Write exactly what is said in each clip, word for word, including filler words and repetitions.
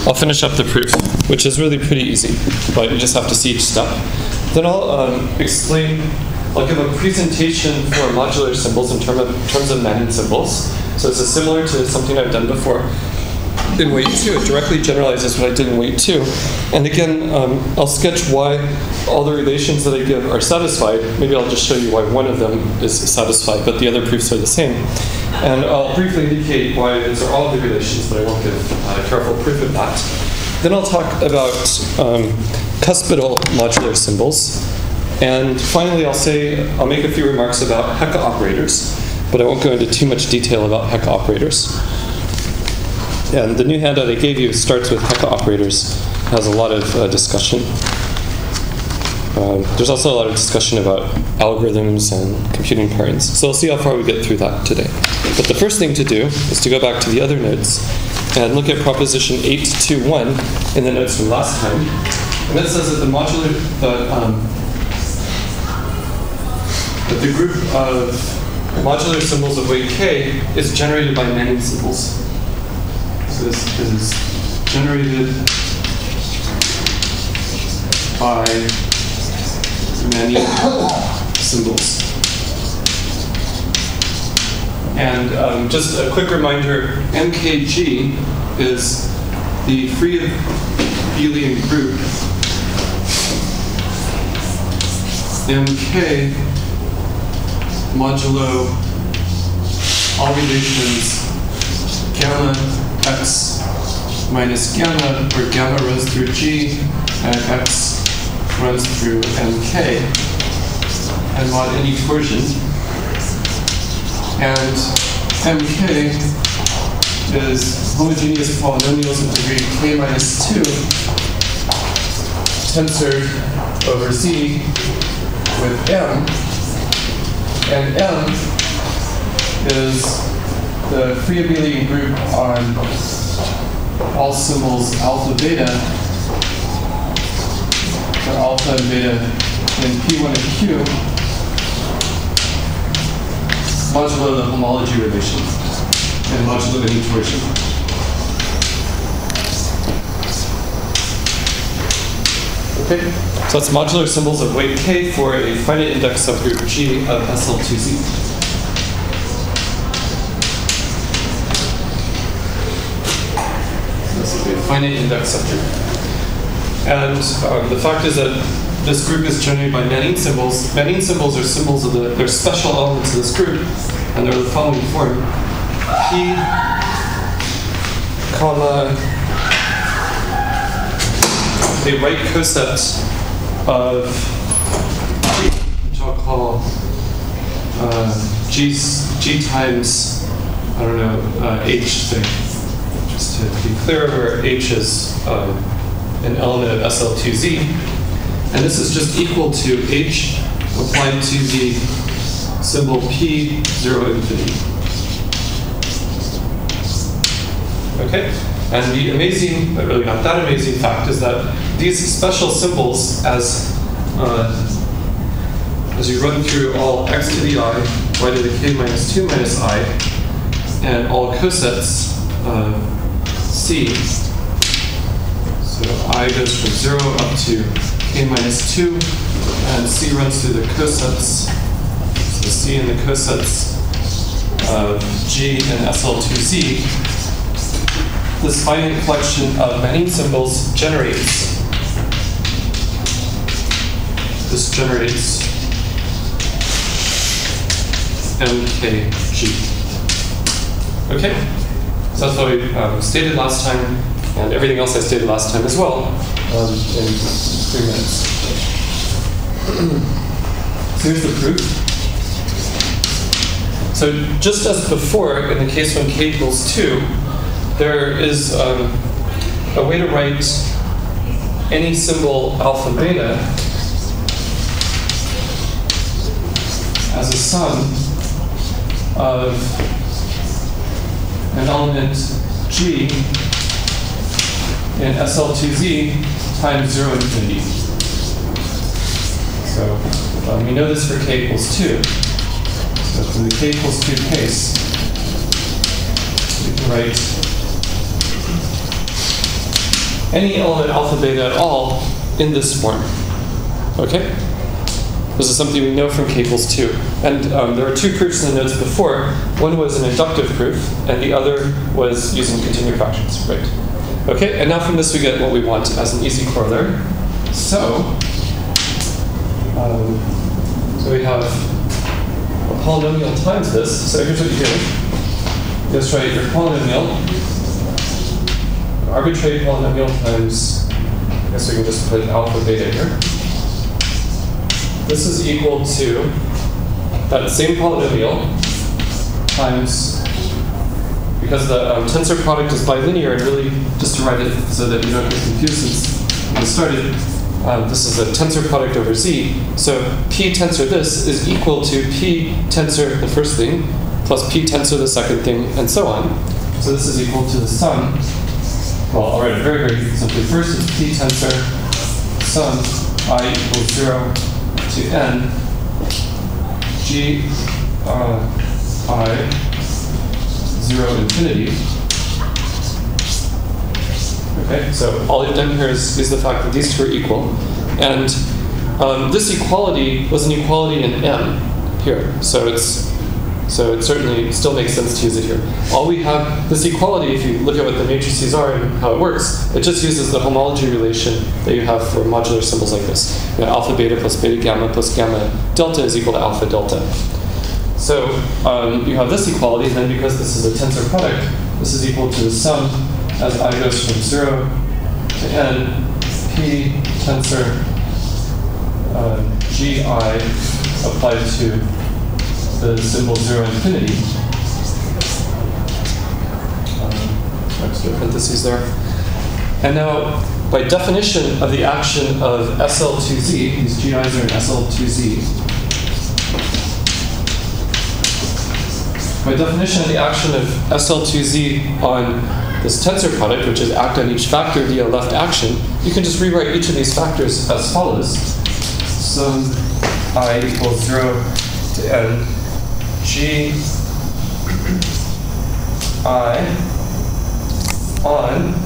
I'll finish up the proof, which is really pretty easy, but you just have to see each step. Then I'll um, explain, I'll give a presentation for modular symbols in term of, terms of Manning symbols. So this is similar to something I've done before in weight two. It directly generalizes what I did in weight two. And again, um, I'll sketch why all the relations that I give are satisfied. Maybe I'll just show you why one of them is satisfied, but the other proofs are the same. And I'll briefly indicate why those are all the relations, but I won't give a careful proof of that. Then I'll talk about um, cuspidal modular symbols. And finally, I'll say, I'll make a few remarks about Hecke operators, but I won't go into too much detail about Hecke operators. And the new handout I gave you starts with Hecke operators, has a lot of uh, discussion. Um, there's also a lot of discussion about algorithms and computing parents. So we'll see how far we get through that today. But the first thing to do is to go back to the other notes and look at proposition eight two one in the notes from last time. And that says that the modular, the, um, that the group of modular symbols of weight k is generated by Manning symbols. So this is generated by Manning symbols. And um, just a quick reminder, M K G is the free abelian group M K modulo all relations gamma x minus gamma, where gamma runs through G and x runs through M K, and mod any torsion. And M K is homogeneous polynomials of degree k minus two tensored over Z with M. And M is the free abelian group on all symbols alpha beta, for alpha and beta in P one and Q, modulo the homology relation and modulo any torsion. Okay, so that's modular symbols of weight k for a finite index subgroup G of S L two Z. This is a finite index subgroup. And um, the fact is that this group is generated by Manning symbols. Manning symbols are symbols of the, they're special elements of this group, and they're the following form. P, comma, a right coset of G, which I'll call uh, G, G times, I don't know, uh, H thing. Just to be clear, where H is uh, an element of S L two Z. And this is just equal to H applied to the symbol P zero infinity. Okay? And the amazing, but really not that amazing fact is that these special symbols, as uh, as you run through all x to the I, y to the k minus two minus I, and all cosets uh, C, so I goes from zero up to k minus two, and C runs through the cosets, so C and the cosets of G and S L two Z. This finite collection of Manning symbols generates, this generates M K G. Okay? So that's what we um, stated last time, and everything else I stated last time as well, um, in three minutes. So here's the proof. So just as before, in the case when k equals two, there is um, a way to write any symbol alpha beta as a sum of an element G in S L two Z times zero infinity. So um, we know this for k equals two. So from the k equals two case, we can write any element alpha beta at all in this form. Okay? This is something we know from Caples too. And um, there were two proofs in the notes before. One was an inductive proof, and the other was using continued fractions, right? Okay, and now from this we get what we want as an easy corollary. So, um, so we have a polynomial times this. So here's what you do. You just write your polynomial, arbitrary polynomial times, I guess we can just put alpha beta here. This is equal to that same polynomial times, because the um, tensor product is bilinear, and really, just to write it so that you don't get confused since we started, um, this is a tensor product over Z. So P tensor this is equal to P tensor the first thing, plus P tensor the second thing, and so on. So this is equal to the sum. Well, I'll write it very, very simply. First is P tensor sum I equals zero to n g uh, I zero infinity. Okay, so all we've done here is, is the fact that these two are equal. And um, this equality was an equality in M here. So it's so it certainly still makes sense to use it here. All we have, this equality, if you look at what the matrices are and how it works, it just uses the homology relation that you have for modular symbols like this. You know, alpha beta plus beta gamma plus gamma delta is equal to alpha delta. So um, you have this equality, and then because this is a tensor product, this is equal to the sum as I goes from zero to n, p tensor uh, gi applied to the symbol zero infinity. Um, extra parentheses there. And now, by definition of the action of S L two Z, these G Is are in S L two Z. By definition of the action of S L two Z on this tensor product, which is act on each factor via left action, you can just rewrite each of these factors as follows. Sum I equals zero to n G I on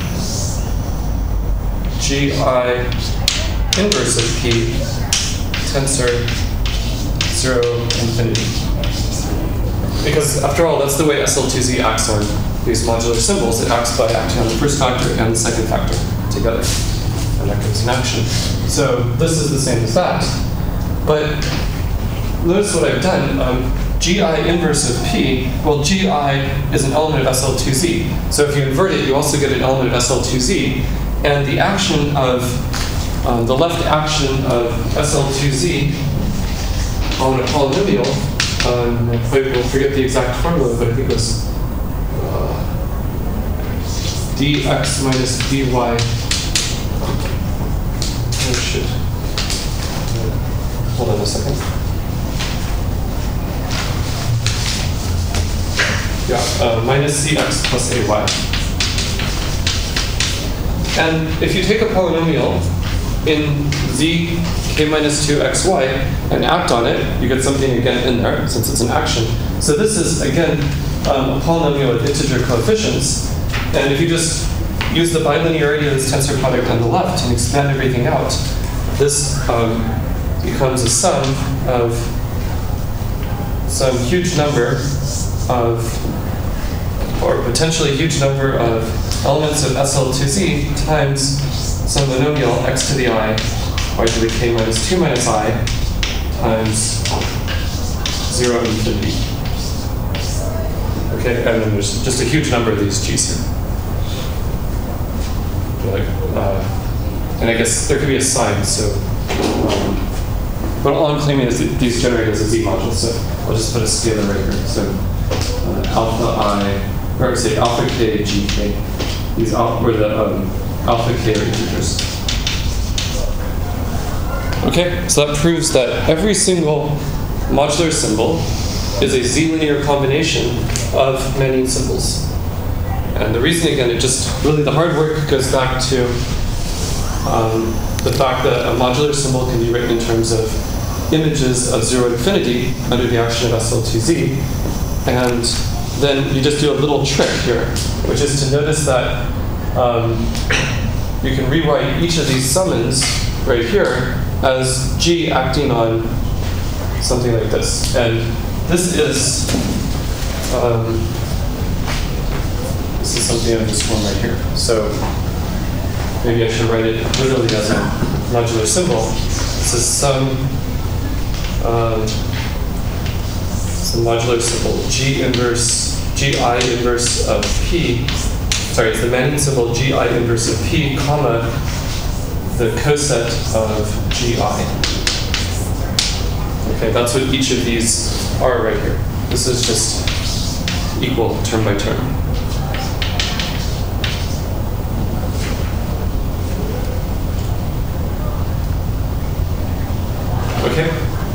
G I inverse of P tensor zero infinity. Because after all, that's the way S L two Z acts on these modular symbols. It acts by acting on the first factor and the second factor together. And that gives an action. So this is the same as that. But notice what I've done. Um, G I inverse of P, well, G I is an element of S L two Z. So if you invert it, you also get an element of S L two Z. And the action of, um, the left action of S L two Z on a polynomial, um, I will forget the exact formula, but I think it was uh, dx minus dy. Oh shit. Hold on a second. Yeah, uh, minus cx plus ay. And if you take a polynomial in z k minus two xy and act on it, you get something again in there, since it's an action. So this is, again, um, a polynomial with integer coefficients. And if you just use the bilinearity of this tensor product on the left and expand everything out, this um, becomes a sum of some huge number of, or potentially a huge number of elements of S L two Z times some monomial x to the I, y to the k minus two minus I, times zero infinity. Okay, and then there's just a huge number of these g's here. Like, uh, and I guess there could be a sign, so. Um, but all I'm claiming is that these generate as a z module, so I'll just put a scalar right here. So uh, alpha I, or say alpha k g k. These alpha, where the um, alpha k are integers. Okay, so that proves that every single modular symbol is a z-linear combination of many symbols. And the reason, again, it just really the hard work goes back to um, the fact that a modular symbol can be written in terms of images of zero infinity under the action of S L two Z. And then you just do a little trick here, which is to notice that um, you can rewrite each of these summons right here as G acting on something like this. And this is um, this is something of this form right here. So maybe I should write it literally as a modular symbol. This is some um, some modular symbol G inverse G I inverse of P. Sorry, it's the Manning symbol G I inverse of P, comma the coset of G I. Okay, that's what each of these are right here. This is just equal term by term. Okay?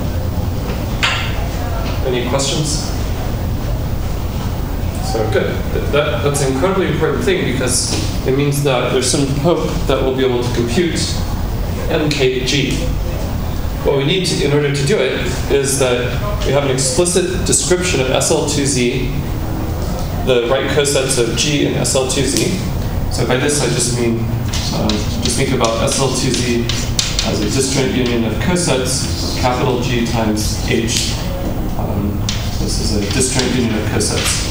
Any questions? So good. That, that's an incredibly important thing because it means that there's some hope that we'll be able to compute M K G. What we need to, in order to do it, is that we have an explicit description of S L two Z, the right cosets of G and S L two Z. So by this I just mean, um, just think about S L two Z as a disjoint union of cosets, capital G times H. Um, this is a disjoint union of cosets.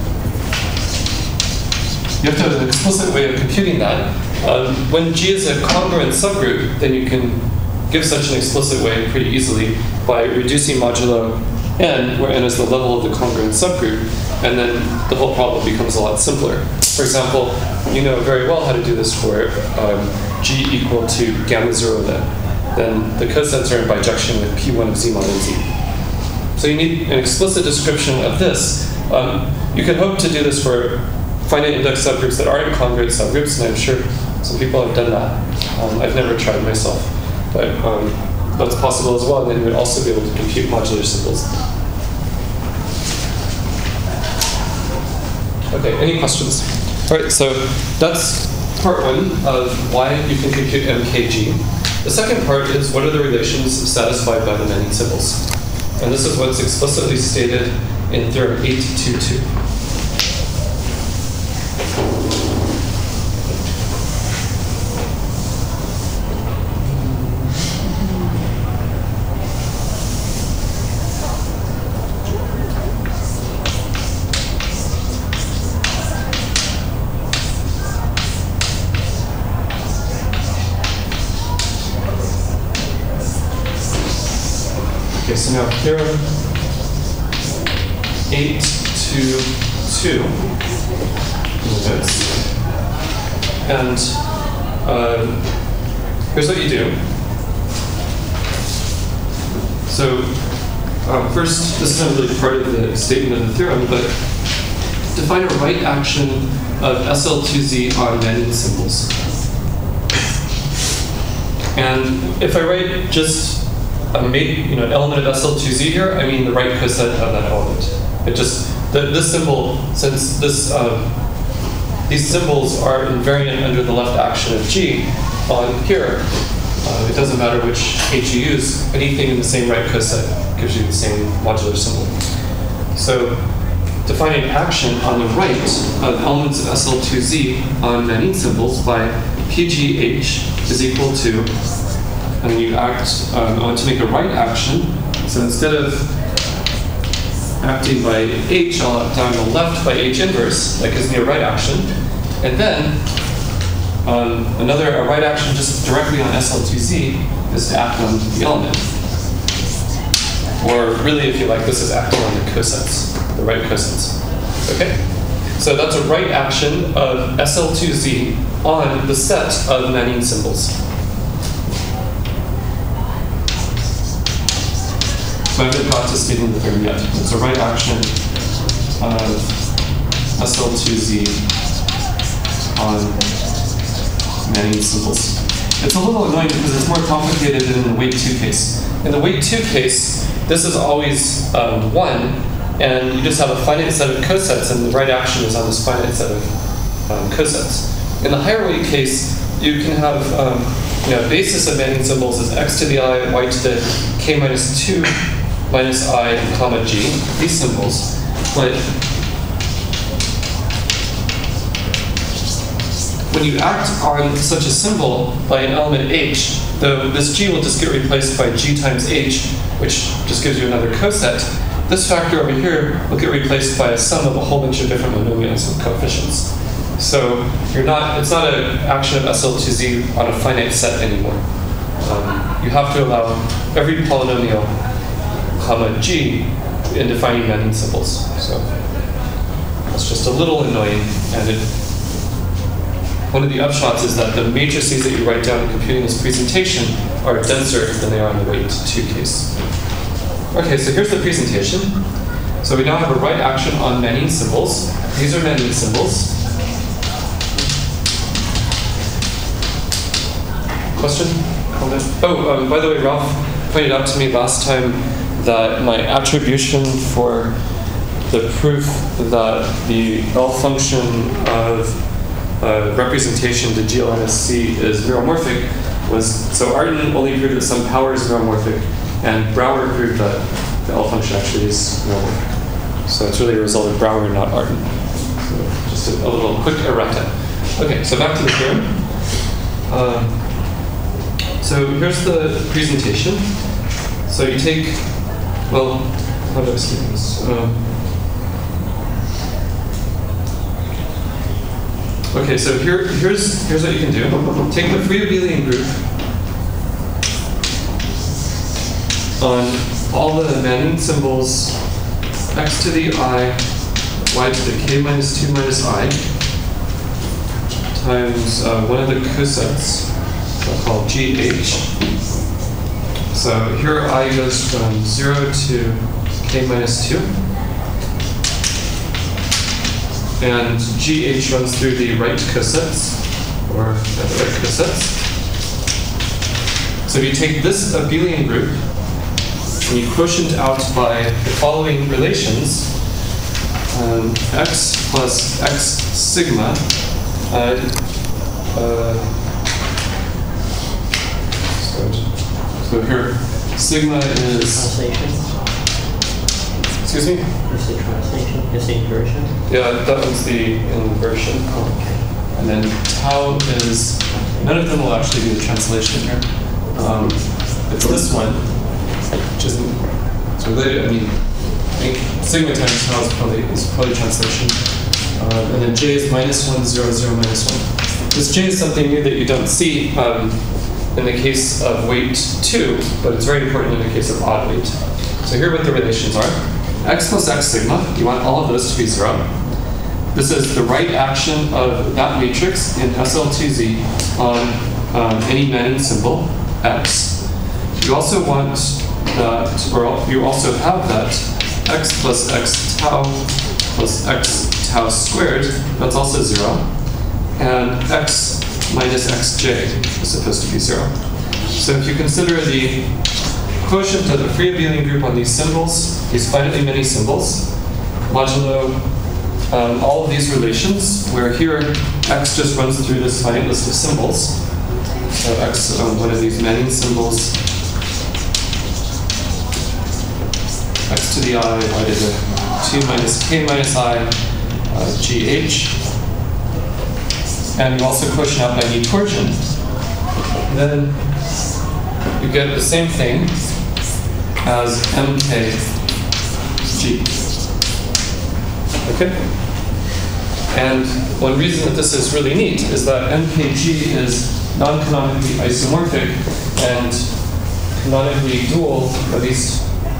You have to have an explicit way of computing that. Um, when G is a congruent subgroup, then you can give such an explicit way pretty easily by reducing modulo n, where n is the level of the congruent subgroup, and then the whole problem becomes a lot simpler. For example, you know very well how to do this for um, G equal to gamma zero then. Then the cosets are in bijection with P one of Z mod Z. So you need an explicit description of this. Um, you can hope to do this for finite index subgroups that aren't congruent subgroups, and I'm sure some people have done that. Um, I've never tried myself, but um, that's possible as well, and then you would also be able to compute modular symbols. Okay, any questions? All right, so that's part one of why you can compute M K G. The second part is what are the relations satisfied by the Manning symbols? And this is what's explicitly stated in theorem eight two two. Okay, so now theorem eight two two. And uh, here's what you do. So um, first, this isn't really part of the statement of the theorem, but define a right action of S L two Z on Manning symbols. And if I write just a mate, you know, an element of S L two Z here, I mean the right coset of that element. It just, the, this symbol, since this, uh, these symbols are invariant under the left action of G on here, uh, it doesn't matter which H you use, anything in the same right coset gives you the same modular symbol. So defining action on the right of elements of S L two Z on Manning symbols by P G H is equal to, and then you act, um, I want to make a right action, so instead of acting by H, I'll act down the left by H inverse, that gives me a right action, and then um, another a right action just directly on S L two Z is to act on the element. Or really, if you like, this is acting on the cosets, the right cosets. Okay? So that's a right action of S L two Z on the set of Manning symbols. So I haven't got to stating the theorem yet. It's a right action of S L two Z on Manning symbols. It's a little annoying because it's more complicated than in the weight two case. In the weight two case, this is always um, one, and you just have a finite set of cosets, and the right action is on this finite set of um, cosets. In the higher weight case, you can have, um, you know, basis of Manning symbols is x to the I, y to the k minus two minus I, comma g, these symbols. But when you act on such a symbol by an element h, though this g will just get replaced by g times h, which just gives you another coset, this factor over here will get replaced by a sum of a whole bunch of different monomials with coefficients. So you're not, it's not an action of S L two Z on a finite set anymore. Um, you have to allow every polynomial, comma g, in defining Manning symbols. So it's just a little annoying, and it, one of the upshots is that the matrices that you write down in computing this presentation are denser than they are in the weight two case. Okay, so here's the presentation. So we now have a right action on Manning symbols. These are Manning symbols. Question? Comment? Oh, um, by the way, Ralph pointed out to me last time that my attribution for the proof that the L function of uh, representation to G L minus C is meromorphic was, so Artin only proved that some power is meromorphic, and Brouwer proved that the L function actually is meromorphic. So it's really a result of Brouwer, not Artin. So just a, a little quick errata. Okay, so back to the theorem. Uh, so here's the presentation. So you take, well, how do I see this? Um, okay, so here, here's here's what you can do. Take the free abelian group on all the Manning symbols x to the I, y to the k minus two minus I, times uh, one of the cosets, I'll call G H. So here I goes from zero to k minus two. And G H runs through the right cosets, or uh, the right cosets. So if you take this abelian group, and you quotient out by the following relations, um, x plus x sigma, uh, uh, so, so here, sigma is... Translation? Excuse me? Is the translation? Is the inversion? Yeah, that was the inversion. Oh, okay. And then tau is, none of them will actually be the translation here. Um, it's this one, which isn't, it's related. I mean, I think sigma times tau is probably, is probably translation. Uh, and then j is minus one, zero, zero, minus one. This j is something new that you don't see um, in the case of weight two, but it's very important in the case of odd weight. So here are what the relations are. X plus x sigma, you want all of those to be zero. This is the right action of that matrix in S L two Z on um, any Manning symbol, x. You also want that, or you also have that x plus x tau plus x tau squared, that's also zero. And x minus xj is supposed to be zero. So if you consider the quotient of the free abelian group on these symbols, these finitely many symbols, modulo um, all of these relations, where here x just runs through this finite list of symbols. So x, um, one of these Manning symbols, x to the I, y to the two minus k minus I, uh, gh. And you also quotient out by torsion. Then you get the same thing as mkg. Okay? And one reason that this is really neat is that mkg is non-canonically isomorphic and canonically dual, at least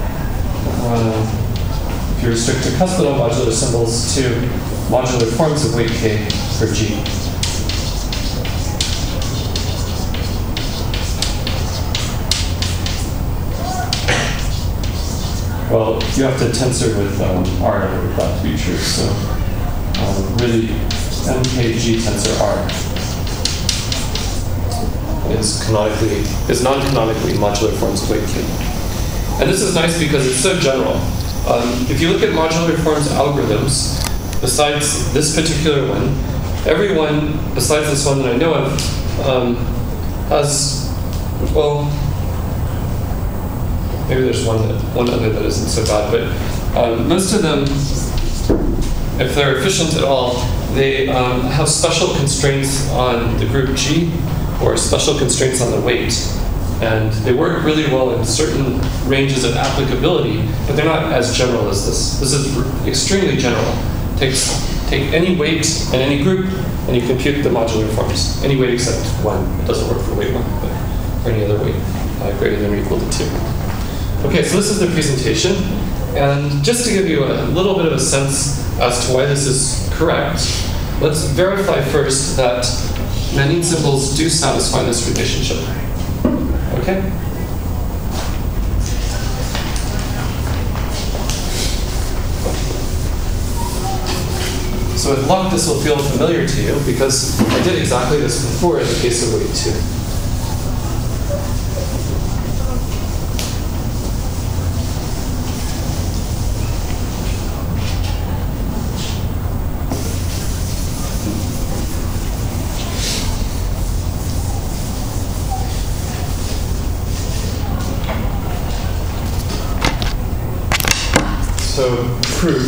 uh, if you restrict to cuspidal modular symbols, to modular forms of weight k for g. Well, you have to tensor with um, R in order for that to be true. So um, really, mkg tensor R is canonically is non-canonically modular forms of weight k. And this is nice because it's so general. Um, if you look at modular forms algorithms, besides this particular one, everyone besides this one that I know of um, has, well, maybe there's one that, one other that isn't so bad, but um, most of them, if they're efficient at all, they um, have special constraints on the group G or special constraints on the weight. And they work really well in certain ranges of applicability, but they're not as general as this. This is r- extremely general. Takes, take any weight in any group, and you compute the modular forms. Any weight except one. It doesn't work for weight one, but for any other weight uh, greater than or equal to two. Okay, so this is the presentation. And just to give you a little bit of a sense as to why this is correct, let's verify first that Manin symbols do satisfy this relationship. Okay? So with luck, this will feel familiar to you because I did exactly this before in the case of weight two. So, proof.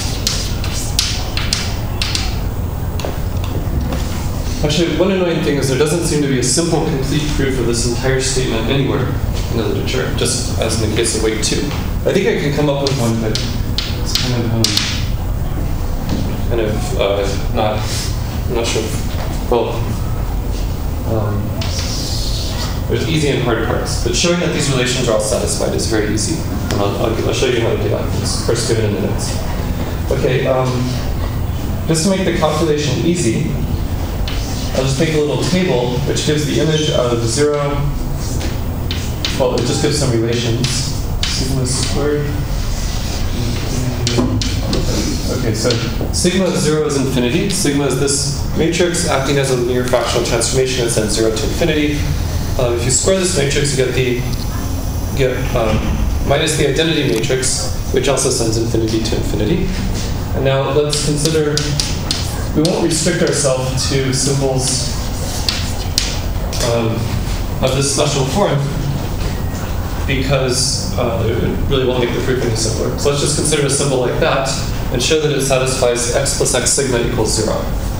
Actually, one annoying thing is there doesn't seem to be a simple, complete proof of this entire statement anywhere in the literature, just as in the case of weight two. I think I can come up with one, but it's kind of, um, kind of uh, not, I'm not sure. Well, um, there's easy and hard parts, but showing that these relations are all satisfied is very easy. And I'll, I'll, I'll show you how to do that. It's first given in minutes. Okay, um, just to make the calculation easy, I'll just make a little table which gives the image of zero. Well, it just gives some relations. Sigma squared. Okay, so sigma zero is infinity. Sigma is this matrix acting as a linear fractional transformation that sends zero to infinity. Uh, if you square this matrix, you get the get um, minus the identity matrix, which also sends infinity to infinity. And now let's consider, we won't restrict ourselves to symbols um, of this special form because uh, it really won't make the proof any simpler. So let's just consider a symbol like that and show that it satisfies x plus x sigma equals zero.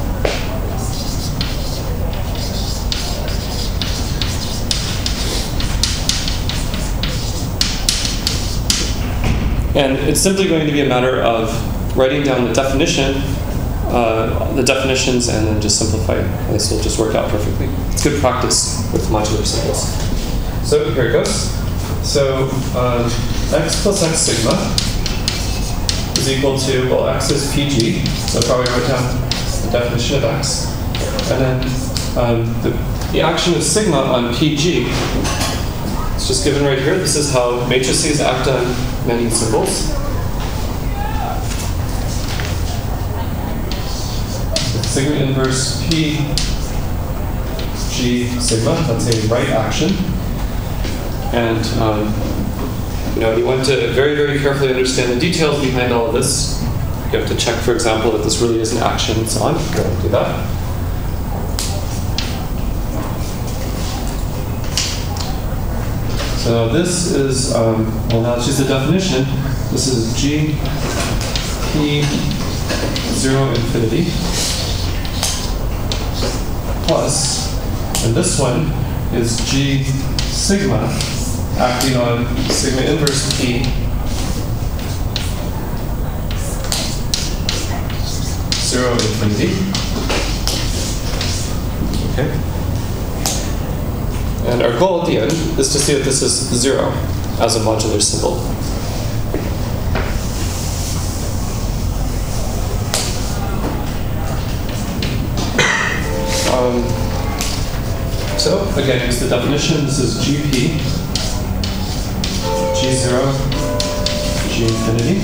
And it's simply going to be a matter of writing down the definition, uh, the definitions, and then just simplify it. And this will just work out perfectly. It's good practice with modular symbols. So here it goes. So um, x plus x sigma is equal to, well, x is P G. So I'll probably write down the definition of x. And then um, the, the action of sigma on P G, it's just given right here. This is how matrices act on Manin symbols. Sigma inverse P G sigma, that's a right action. And um, you know, you want to very, very carefully understand the details behind all of this. You have to check, for example, that this really is an action and so on. Go and do that. So this is, um, well, now let's use the definition. This is G P zero infinity plus, and this one is G sigma acting on sigma inverse P zero infinity. Okay. And our goal at the end is to see that this is zero as a modular symbol. Um, so, again, here's the definition. This is G P, G zero, G infinity,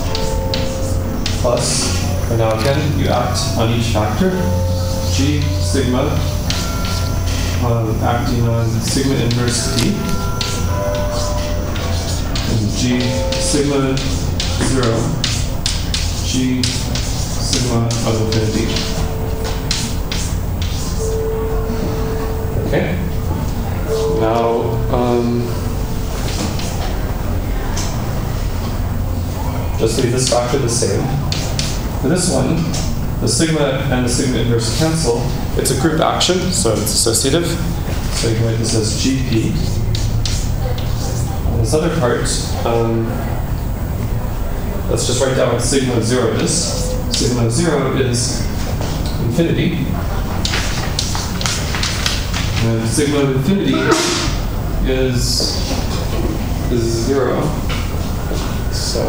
plus, and now again, you act on each factor, G sigma, Um, acting on sigma inverse P, and G sigma zero, G sigma of infinity. Okay. Now, um, just leave this factor the same. For this one, the sigma and the sigma inverse cancel. It's a group action, so it's associative. So you can write this as G P. And this other part, um, let's just write down what sigma of zero is. Sigma of zero is infinity. And sigma of infinity is, is zero. So,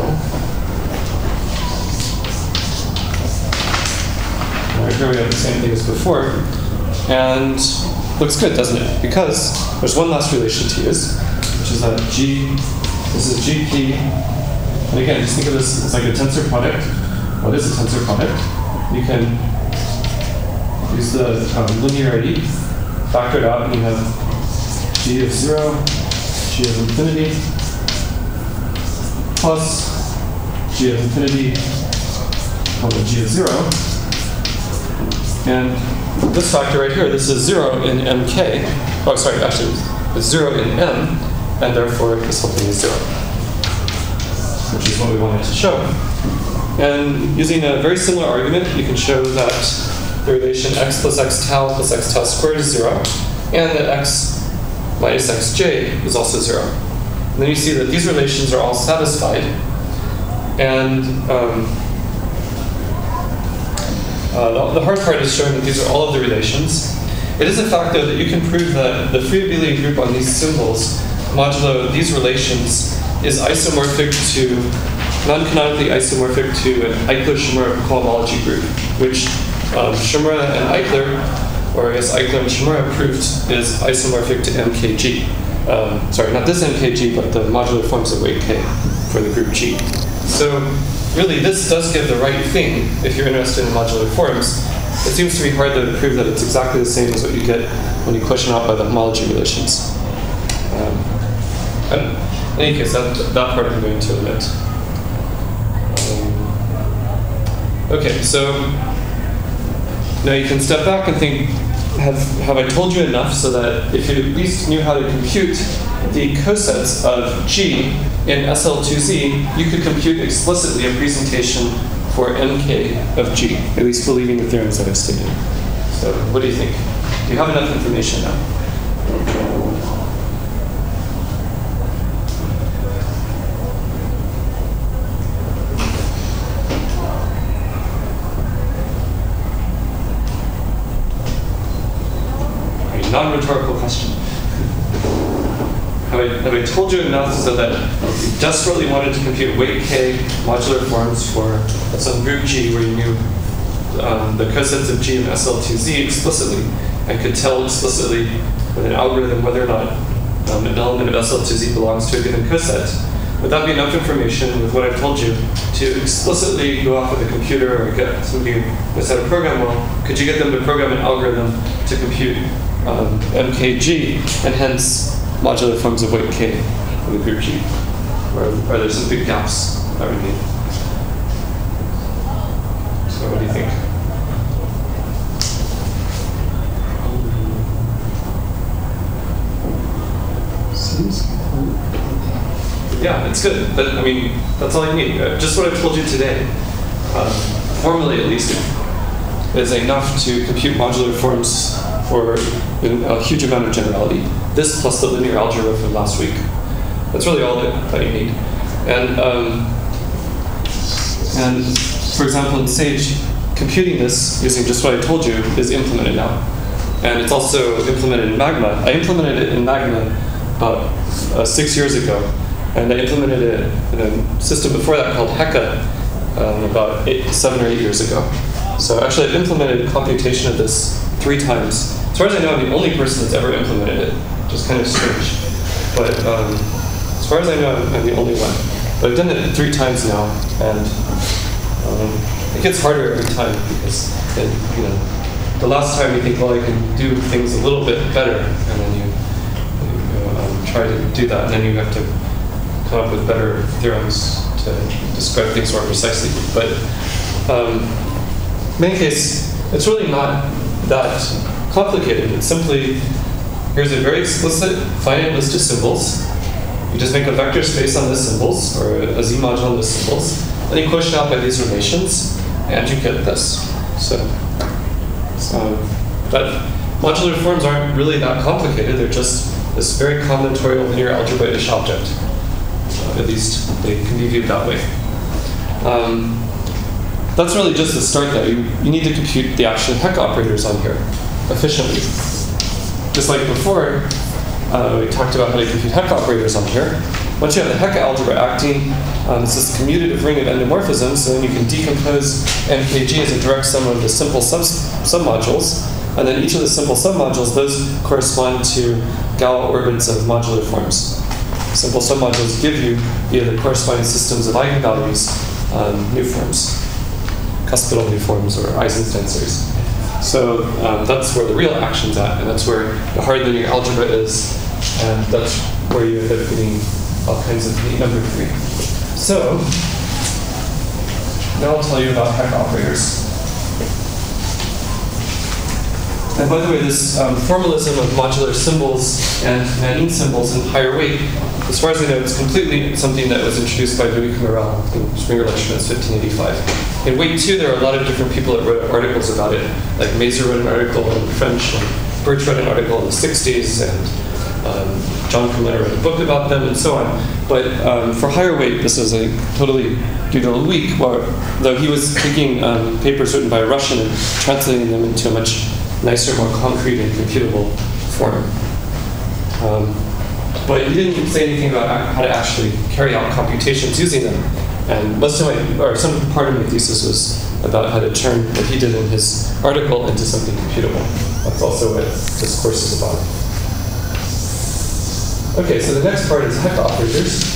right here we have the same thing as before. And looks good, doesn't it? Because there's one last relation to use, which is that G, this is G P. And again, just think of this as like a tensor product. What is a tensor product? You can use the um, linearity, factor it out, and you have G of zero, G of infinity, plus G of infinity over G of zero. And this factor right here, this is zero in M K. Oh, sorry, actually, it's zero in M, and therefore this whole thing is zero, which is what we wanted to show. And using a very similar argument, you can show that the relation x plus x tau plus x tau squared is zero, and that x minus xj is also zero. And then you see that these relations are all satisfied, and um, uh, the, the hard part is showing that these are all of the relations. It is a fact, though, that you can prove that the free abelian group on these symbols, modulo these relations, is isomorphic to, non-canonically isomorphic to an Eichler-Shimura cohomology group, which um, Shimura and Eichler, or I guess Eichler and Shimura proved is isomorphic to M K G. Um, sorry, not this M K G, but the modular forms of weight K for the group G. So really, this does give the right thing if you're interested in modular forms. It seems to be hard to prove that it's exactly the same as what you get when you question out by the homology relations. Um, and in any case, that, that part I'm going to omit. Um, okay, so now you can step back and think, have, have I told you enough so that if you at least knew how to compute the cosets of G in S L two Z, you could compute explicitly a presentation for M K of G, at least believing the theorems that I've stated. So what do you think? Do you have enough information now? Non-rhetorical question. Have I, have I told you enough so that you desperately wanted to compute weight K modular forms for some group G where you knew um, the cosets of G in S L two Z explicitly and could tell explicitly with an algorithm whether or not um, an element of S L two Z belongs to a given coset? Would that be enough information with what I've told you to explicitly go off with a computer or get somebody who knows how to program well? Could you get them to program an algorithm to compute Um, M K G, and hence modular forms of weight K for the group G? Or are there some big gaps that remain? So what do you think? Seems yeah, it's good. But, I mean, that's all you need. Uh, just what I've told you today, uh, formally at least, is enough to compute modular forms for a huge amount of generality. This plus the linear algebra from last week. That's really all that, that you need. And, um, and for example, in Sage, computing this using just what I told you is implemented now. And it's also implemented in Magma. I implemented it in Magma about uh, six years ago. And I implemented it in a system before that called Heka um, about eight, seven or eight years ago. So actually I've implemented computation of this three times. As far as I know, I'm the only person that's ever implemented it, which is kind of strange. But um, as far as I know, I'm, I'm the only one. But I've done it three times now, and um, it gets harder every time because, it, you know, the last time you think, well, I can do things a little bit better, and then you, you um, try to do that, and then you have to come up with better theorems to describe things more precisely. But um, in any case, it's really not that complicated. It's simply, here's a very explicit finite list of symbols. You just make a vector space on the symbols, or a Z module on the symbols, and you quotient out by these relations, and you get this. So, so but modular forms aren't really that complicated. They're just this very combinatorial linear algebra-ish object. Uh, at least they can be viewed that way. Um, that's really just the start, though. You, you need to compute the action Heck operators on here efficiently. Just like before, uh, we talked about how to compute Heck operators on here. Once you have the Heck algebra acting, um, it's this commutative ring of endomorphisms, so then you can decompose M K G as a direct sum of the simple sub submodules, and then each of the simple submodules, those correspond to Galois orbits of modular forms. Simple submodules give you, via the corresponding systems of eigenvalues, um, new forms, cuspidal new forms, or Eisenstein series. So um, that's where the real action's at, and that's where the hard linear algebra is, and that's where you end up getting all kinds of neat number theory. So now I'll tell you about Heck operators. And by the way, this um, formalism of modular symbols and Manin symbols in higher weight, as far as I know, it's completely something that was introduced by Louis Camerel in Springer-Leuchtschmidt's fifteen eighty-five. In weight two, there are a lot of different people that wrote articles about it. Like Mazer wrote an article in French, and Birch wrote an article in the sixties, and um, John Comliner wrote a book about them, and so on. But um, for higher weight, this is a totally due to Louis, where, though he was taking um, papers written by a Russian and translating them into a much nicer, more concrete and computable form. Um, but he didn't say anything about how to actually carry out computations using them. And most of my, or some part of my thesis was about how to turn what he did in his article into something computable. That's also what this course is about. Okay, so the next part is Heck operators.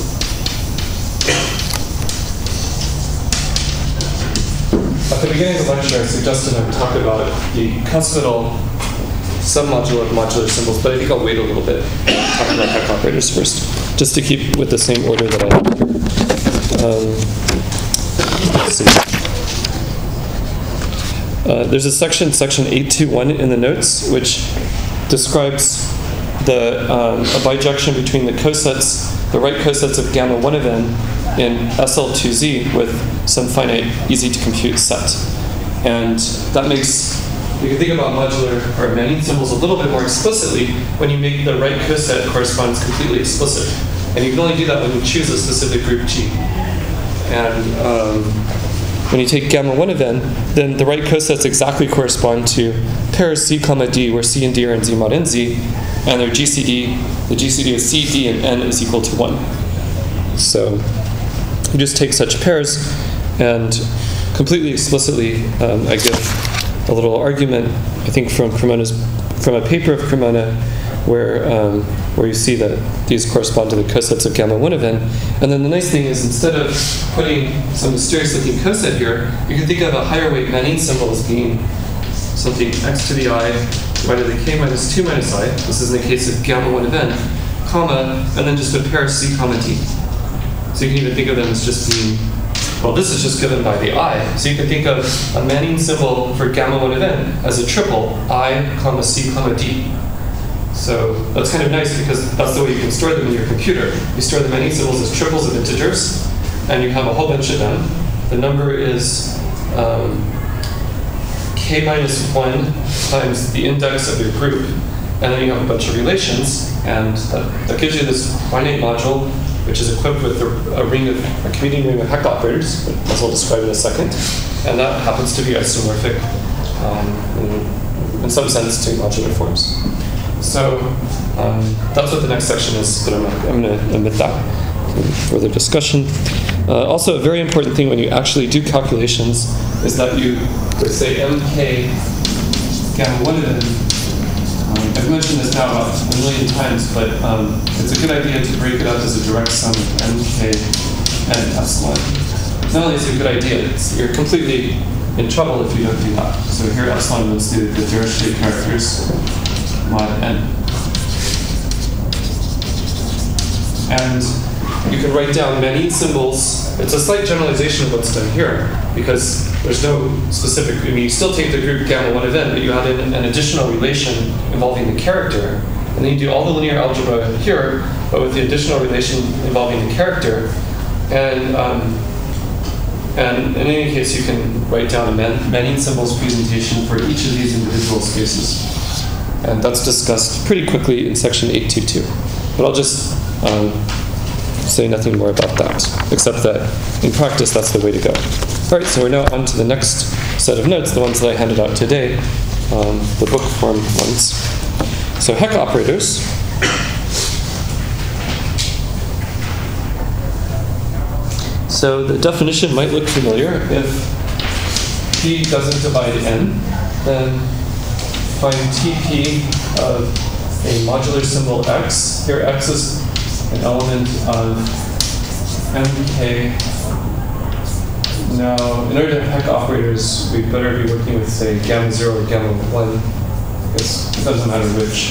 At the beginning of the lecture, I suggested I would talk about the cuspidal submodule of modular symbols, but I think I'll wait a little bit and talk about Heck operators first, just to keep with the same order that I have here. Um, let's see. Uh, there's a section, section eight two one in the notes, which describes the um, a bijection between the cosets, the right cosets of gamma one of n in S L two Z with some finite, easy-to-compute set. And that makes, you can think about modular or Manin symbols a little bit more explicitly when you make the right coset corresponds completely explicit. And you can only do that when you choose a specific group G. And um, when you take gamma one of n, then the right cosets exactly correspond to pairs C comma D, where C and D are in Z mod N Z, and their G C D, the G C D is C, D, and N is equal to one. So you just take such pairs, and completely explicitly, um, I give a little argument, I think from Cremona's, from a paper of Cremona, where um, where you see that these correspond to the cosets of gamma one of n. And then the nice thing is, instead of putting some mysterious-looking coset here, you can think of a higher weight Manin symbol as being something x to the I divided by k minus two minus I. This is in the case of gamma one of n, comma, and then just a pair C comma D. So you can even think of them as just being, well, this is just given by the I. So you can think of a Manin symbol for gamma one of n as a triple I, comma C, comma D. So that's kind of nice because that's the way you can store them in your computer. You store the Manin symbols as triples of integers, and you have a whole bunch of them. The number is um, k minus one times the index of your group, and then you have a bunch of relations, and that, that gives you this finite module, which is equipped with a, a ring of a commuting ring of Heck operators, as I'll describe in a second, and that happens to be isomorphic um, in, in some sense to modular forms. So um, that's what the next section is, but I'm, I'm going to omit that for further discussion. Uh, also, a very important thing when you actually do calculations is that you would say M K gamma one of n. Um, I've mentioned this now about a million times, but um, it's a good idea to break it out as a direct sum of M K and epsilon. Not only is it a good idea, it's, you're completely in trouble if you don't do that. So here epsilon is the, the Dirichlet characters, mod n. And you can write down Manin symbols. It's a slight generalization of what's done here, because there's no specific, I mean, you still take the group gamma one of n, but you add in an additional relation involving the character, and then you do all the linear algebra here, but with the additional relation involving the character. And um, And in any case, you can write down a man- Manning symbols presentation for each of these individual spaces. And that's discussed pretty quickly in section eight twenty-two. But I'll just um, say nothing more about that, except that in practice, that's the way to go. All right, so we're now on to the next set of notes, the ones that I handed out today, um, the book form ones. So heck operators. So the definition might look familiar. If P doesn't divide N, then find T P of a modular symbol X. Here X is an element of M K. Now, in order to have heck operators, we'd better be working with, say, gamma zero or gamma one. I guess it doesn't matter which.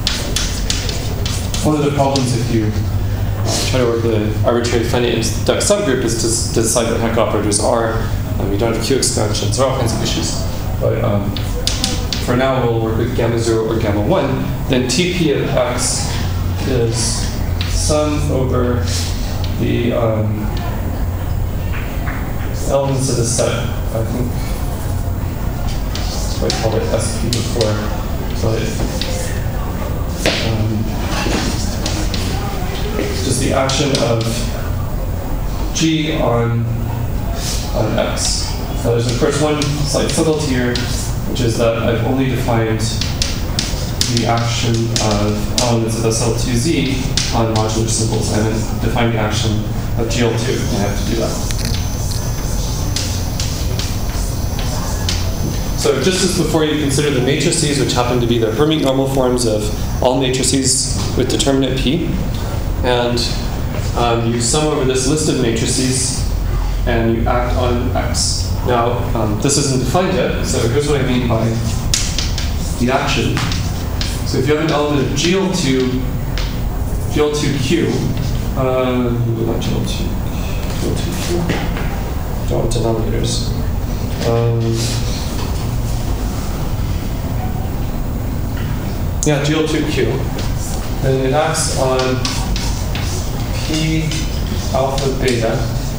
One of the problems if you try to work with an arbitrary finite index subgroup is to, to decide what heck operators are. Um, you don't have Q expansions. There are all kinds of issues. But um, for now, we'll work with gamma zero or gamma one. Then T P of X is sum over the um, elements of the set. I think I called it S P before. But um, just the action of G on, on X. Now there's of course one slight subtlety here, which is that I've only defined the action of elements of S L two Z on modular symbols. I haven't defined the action of G L two, and I have to do that. So just as before, you consider the matrices, which happen to be the Hermite normal forms of all matrices with determinant P. And um, you sum over this list of matrices, and you act on X. Now, um, this isn't defined yet, so here's what I mean by the action. So if you have an element of G L two, G L two Q, uh, not G L two, G L two Q, draw denominators. Um, Yeah, G L two Q. Then it acts on P alpha beta.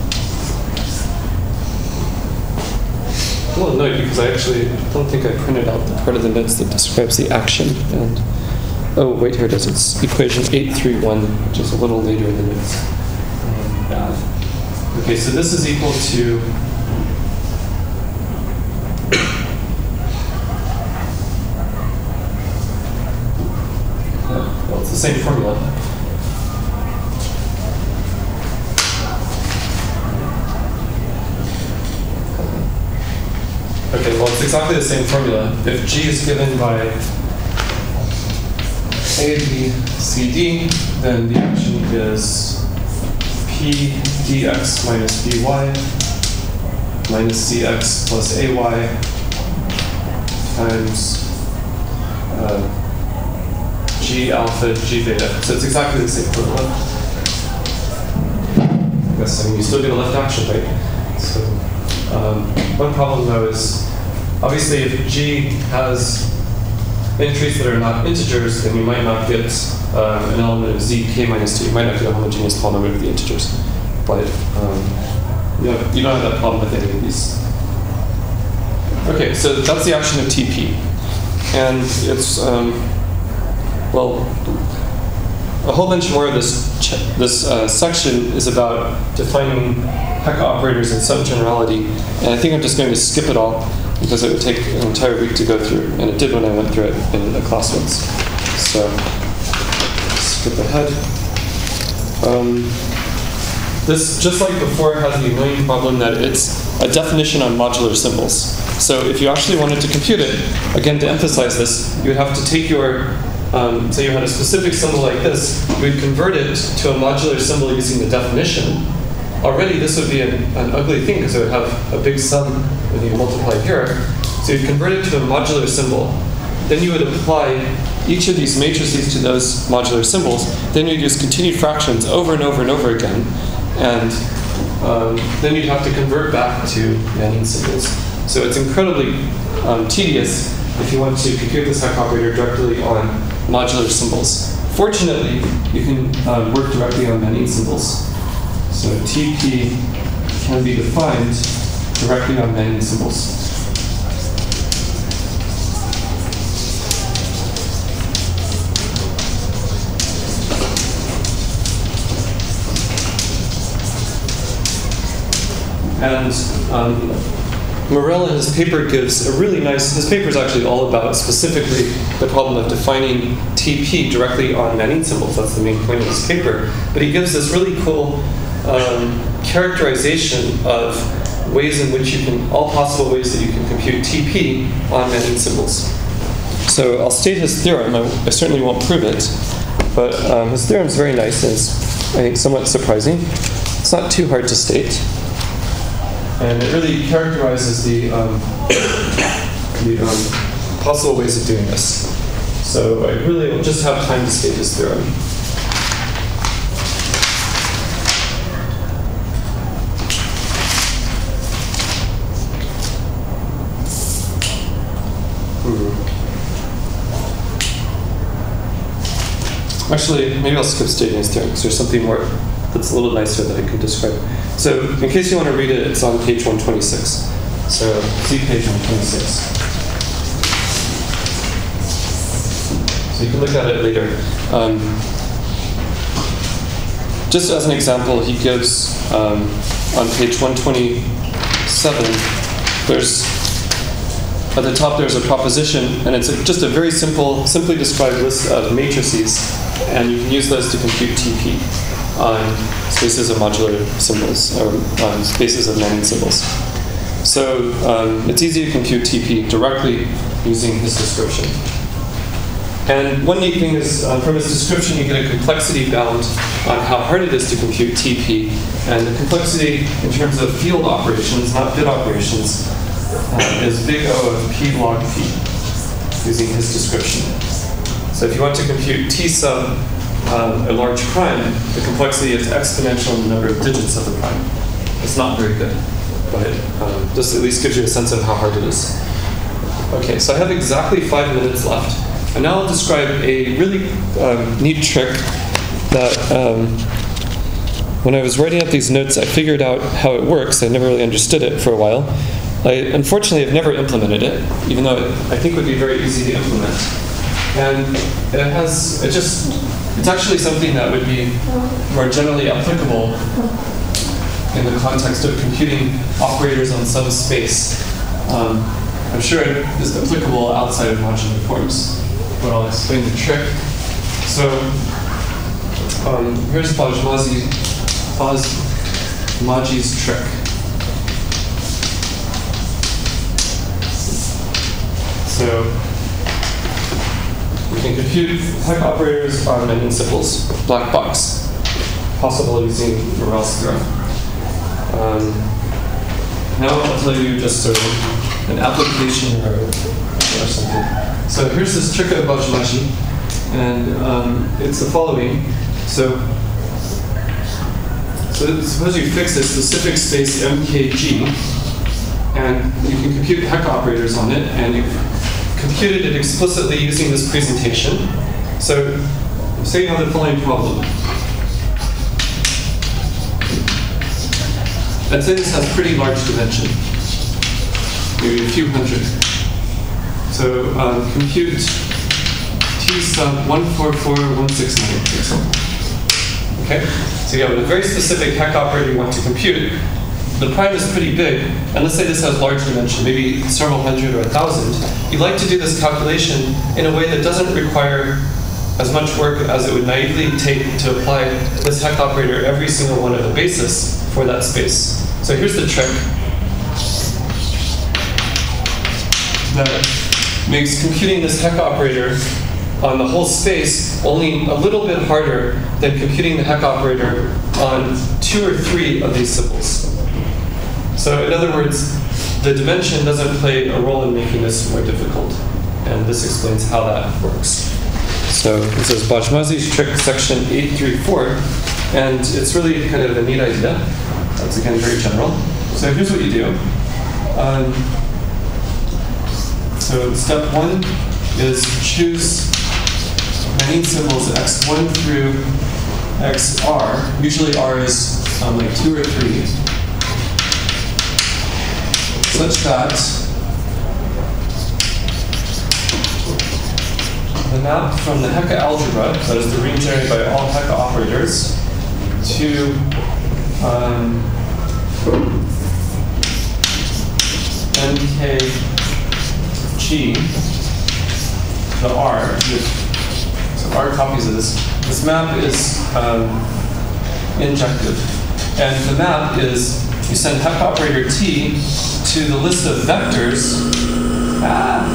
A little note because I actually don't think I printed out the part of the notes that describes the action. And oh, wait, here it is. It's equation eight three one, which is a little later in the notes. Um, bad. Okay, so this is equal to well, it's the same formula. Okay, well, it's exactly the same formula. If G is given by A, B, C, D, then the action is P dx minus dy minus cx plus ay times uh, G alpha, G beta. So it's exactly the same formula. I guess I mean, you still get a left action, right? So um, one problem though is obviously if G has entries that are not integers, then you might not get um, an element of Z k minus two. You might not get a homogeneous polynomial with the integers. But um, you, know, you don't have that problem with any of these. Okay, so that's the action of T P. And it's um, well, a whole bunch more of this ch- this uh, section is about defining heck operators in some generality, and I think I'm just going to skip it all because it would take an entire week to go through, and it did when I went through it in a class once. So, skip ahead. Um, this, just like before, has the annoying problem that it's a definition on modular symbols. So if you actually wanted to compute it, again, to emphasize this, you would have to take your Um, so you had a specific symbol like this, you would convert it to a modular symbol using the definition. Already this would be an, an ugly thing because it would have a big sum when you multiply here. So you'd convert it to a modular symbol. Then you would apply each of these matrices to those modular symbols. Then you'd use continued fractions over and over and over again. And um, then you'd have to convert back to Manning symbols. So it's incredibly um, tedious if you want to compute this heck operator directly on modular symbols. Fortunately, you can um, work directly on Manning symbols. So T P K can be defined directly on Manin symbols. And um, Morel in his paper gives a really nice, his paper is actually all about specifically the problem of defining T P directly on Manin symbols. That's the main point of his paper. But he gives this really cool um, characterization of ways in which you can, all possible ways that you can compute T P on Manin symbols. So I'll state his theorem. I, I certainly won't prove it, but um, his theorem is very nice and is, I think, somewhat surprising. It's not too hard to state. And it really characterizes the, um, the um, possible ways of doing this. So I really will just have time to state this theorem. Hmm. Actually, maybe I'll skip stating this theorem because there's something more that's a little nicer that I can describe. So, in case you want to read it, it's on page one twenty-six. So, see page one twenty-six. So you can look at it later. Um, just as an example, he gives um, on page one twenty-seven. There's at the top there's a proposition, and it's a, just a very simple, simply described list of matrices, and you can use those to compute T P on spaces of modular symbols, or on spaces of Manin symbols. So um, it's easy to compute T P directly using his description. And one neat thing is, uh, from his description, you get a complexity bound on how hard it is to compute T P. And the complexity in terms of field operations, not bit operations, uh, is big O of P log P, using his description. So if you want to compute T sub Um, a large prime, the complexity is exponential in the number of digits of the prime. It's not very good, but it um, just at least gives you a sense of how hard it is. Okay, so I have exactly five minutes left. And now I'll describe a really um, neat trick that um, when I was writing up these notes, I figured out how it works. I never really understood it for a while. I unfortunately have never implemented it, even though it, I think would be very easy to implement. And it has, it just, it's actually something that would be more generally applicable in the context of computing operators on some space. Um, I'm sure it is applicable outside of modular forms, but I'll explain the trick. So um, here's Bajmazi, Bajmaji's trick. So we can compute heck operators on Manin symbols, black box, possible using Morel's theorem. Um, now I'll tell you just sort of an application or, or something. So here's this trick of Bajmaji, and um, it's the following. So, so suppose you fix a specific space M K G, and you can compute heck operators on it, and you've computed it explicitly using this presentation. So, say you have the following problem. Let's say this has pretty large dimension, maybe a few hundred. So, um, compute T sub one four four one six nine, for example. Okay? So you have a very specific heck operator you want to compute. The prime is pretty big, and let's say this has large dimension, maybe several hundred or a thousand. You'd like to do this calculation in a way that doesn't require as much work as it would naively take to apply this heck operator every single one of the bases for that space. So here's the trick that makes computing this heck operator on the whole space only a little bit harder than computing the heck operator on two or three of these symbols. So in other words, the dimension doesn't play a role in making this more difficult. And this explains how that works. So this is Bajmazi's trick, section eight thirty-four. And it's really kind of a neat idea. That's again very general. So here's what you do. Um, so step one is choose Manin symbols x one through xr. Usually r is um, like two or three. such that the map from the Hecke algebra, that is the ring generated by all Hecke operators, to um, M K G, the R, so R copies of this. This map is um, injective. And the map is, you send Hecke operator T to the list of vectors. Ah.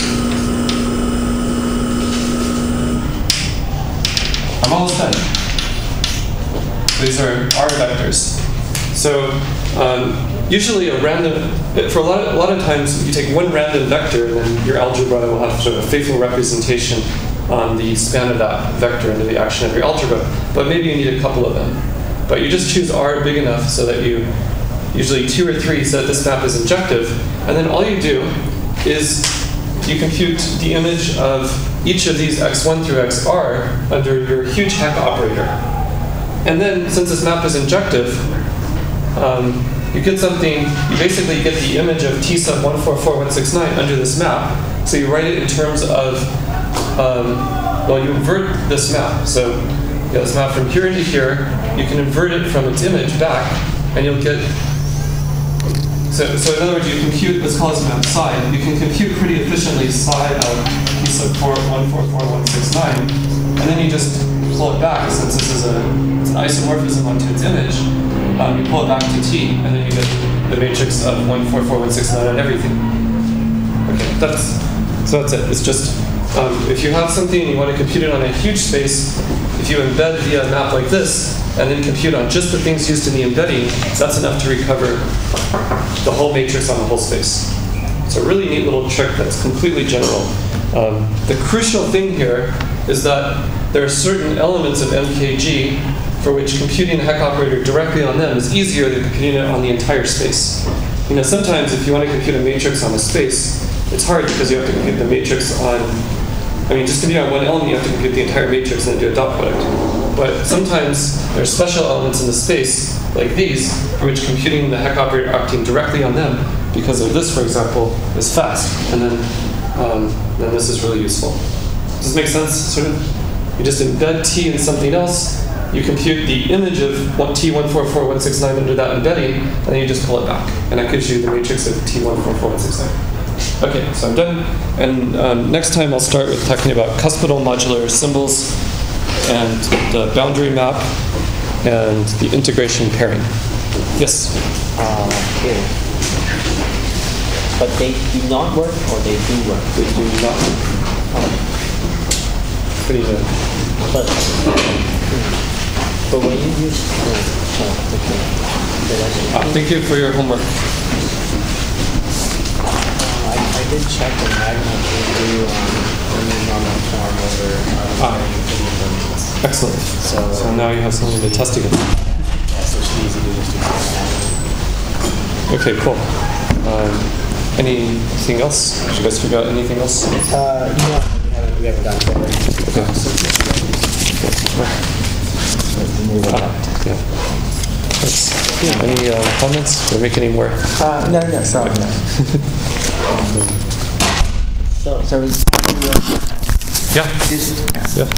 I'm almost done. These are R vectors. So um, usually a random, for a lot, of, a lot of times you take one random vector and then your algebra will have sort of a faithful representation on the span of that vector into the action of your algebra. But maybe you need a couple of them. But you just choose R big enough so that you, usually two or three, so that this map is injective. And then all you do is you compute the image of each of these x one through xr under your huge Hecke operator. And then, since this map is injective, um, you get something, you basically get the image of T sub one four four one six nine under this map. So you write it in terms of, um, well, you invert this map. So you get this map from here into here, you can invert it from its image back, and you'll get, so, so in other words, you compute, let's call this map psi. You can compute pretty efficiently psi of T sub one four four one six nine, and then you just pull it back, since this is a, it's an isomorphism onto its image. Um, you pull it back to T, and then you get the matrix of one four four one six nine on everything. Okay, that's, so that's it. It's just, um, if you have something and you want to compute it on a huge space, if you embed via a map like this, and then compute on just the things used in the embedding, that's enough to recover the whole matrix on the whole space. It's a really neat little trick that's completely general. Um, the crucial thing here is that there are certain elements of M K G for which computing a Hecke operator directly on them is easier than computing it on the entire space. You know, sometimes if you want to compute a matrix on a space, it's hard because you have to compute the matrix on, I mean, just compute on one element, you have to compute the entire matrix and then do a dot product. But sometimes there are special elements in the space, like these, for which computing the Hecke operator acting directly on them, because of this, for example, is fast. And then, um, then this is really useful. Does this make sense, sort of? You just embed T in something else, you compute the image of T one four four one six nine under that embedding, and then you just pull it back. And that gives you the matrix of T one four four one six nine. Okay, so I'm done. And um, next time I'll start with talking about cuspidal modular symbols and the boundary map and the integration pairing. Yes? Uh, okay. But they do not work, or they do work? They do not work. Oh. Pretty good. But, but when you use, oh, oh, okay. Ah, thank you for your homework. Uh, I, I did check the magnet to do um, the normal form over uh, ah. Excellent. So, so now you have something to test against. Yeah, so it's easy to just do. Okay, cool. Um, anything else? Did you guys figure out anything else? Uh, no, we haven't, we haven't done it. Okay. Move on. Ah, yeah. Let's, yeah. Any uh, comments? Did I make any more? Uh, no, no, sorry. No. So, So, it's, Yeah. is, Yeah.